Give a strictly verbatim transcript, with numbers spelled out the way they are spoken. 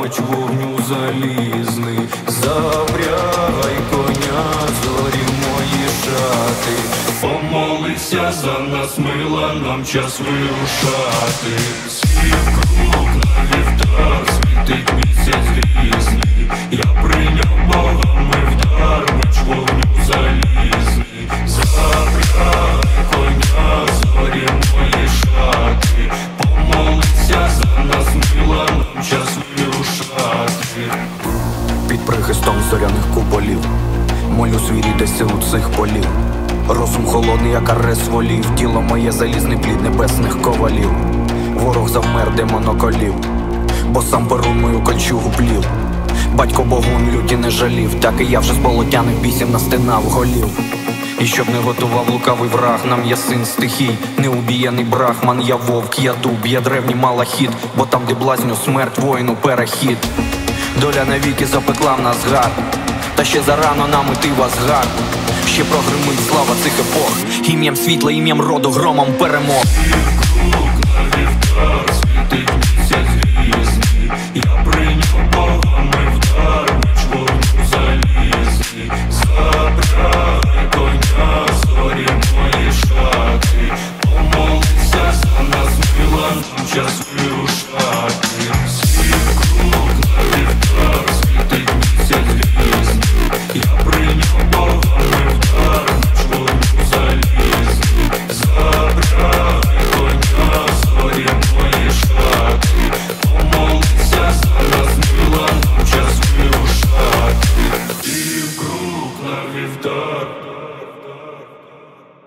меч вогню залізний, запрягай коня, зорі мої шати. Помолися за нас, мила, нам час вирушати. Світ круг на вівтар, світить місяць грізний. Я прийняв богами вдар, меч вогню залізний. Запрягай коня, зорі мої шати. Помолися за нас, мила, нам час вирушати. Під прихистом зоряних куполів молюсь вірі до силу цих полів. Розум холодний, як арес волів, тіло моє залізний плід небесних ковалів. Ворог завмер, де моноколів, бо сам перун мою кольчугу плів. Батько богун люті не жалів, так і я вже з болотяних бісів настинав голів. І щоб не готував лукавий враг, нам я син стихій, неубієний брахман, я вовк, я дуб, я древній малахіт, бо там, де блазню смерть, воїну перехід. Доля навіки запекла в нас гар, та ще зарано нам іти в Асгард. Ще прогримить слава цих епох, ім'ям світла, ім'ям роду, громом перемог.